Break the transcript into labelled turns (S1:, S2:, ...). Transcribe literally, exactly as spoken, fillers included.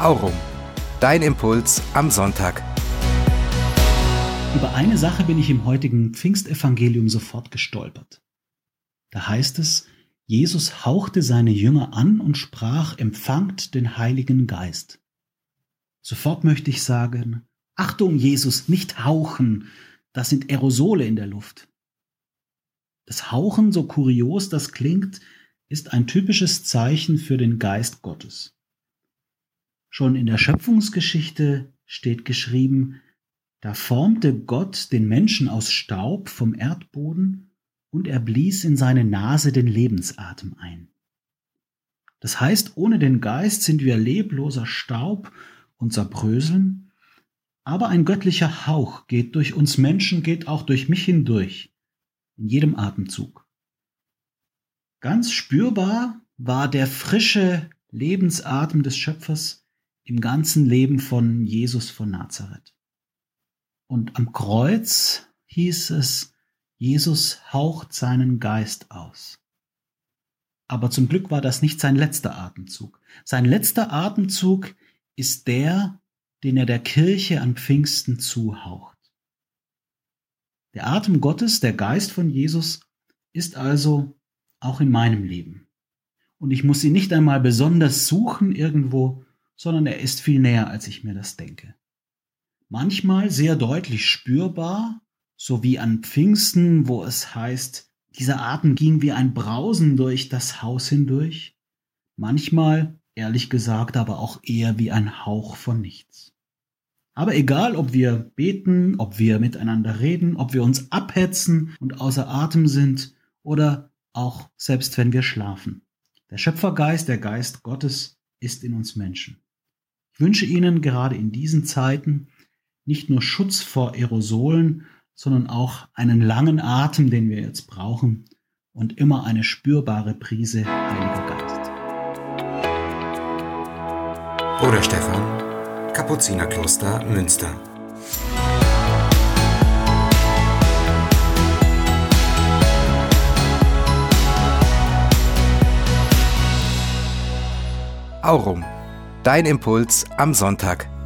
S1: Aurum, dein Impuls am Sonntag.
S2: Über eine Sache bin ich im heutigen Pfingstevangelium sofort gestolpert. Da heißt es, Jesus hauchte seine Jünger an und sprach, empfangt den Heiligen Geist. Sofort möchte ich sagen, Achtung Jesus, nicht hauchen, das sind Aerosole in der Luft. Das Hauchen, so kurios das klingt, ist ein typisches Zeichen für den Geist Gottes. Schon in der Schöpfungsgeschichte steht geschrieben, da formte Gott den Menschen aus Staub vom Erdboden und er blies in seine Nase den Lebensatem ein. Das heißt, ohne den Geist sind wir lebloser Staub und zerbröseln, aber ein göttlicher Hauch geht durch uns Menschen, geht auch durch mich hindurch, in jedem Atemzug. Ganz spürbar war der frische Lebensatem des Schöpfers im ganzen Leben von Jesus von Nazareth. Und am Kreuz hieß es, Jesus haucht seinen Geist aus. Aber zum Glück war das nicht sein letzter Atemzug. Sein letzter Atemzug ist der, den er der Kirche an Pfingsten zuhaucht. Der Atem Gottes, der Geist von Jesus, ist also auch in meinem Leben. Und ich muss ihn nicht einmal besonders suchen irgendwo, sondern er ist viel näher, als ich mir das denke. Manchmal sehr deutlich spürbar, so wie an Pfingsten, wo es heißt, dieser Atem ging wie ein Brausen durch das Haus hindurch. Manchmal, ehrlich gesagt, aber auch eher wie ein Hauch von nichts. Aber egal, ob wir beten, ob wir miteinander reden, ob wir uns abhetzen und außer Atem sind oder auch selbst wenn wir schlafen. Der Schöpfergeist, der Geist Gottes ist in uns Menschen. Ich wünsche Ihnen gerade in diesen Zeiten nicht nur Schutz vor Aerosolen, sondern auch einen langen Atem, den wir jetzt brauchen und immer eine spürbare Prise Heiliger Geist.
S1: Bruder Stephan, Kapuzinerkloster Münster. Aurum, dein Impuls am Sonntag.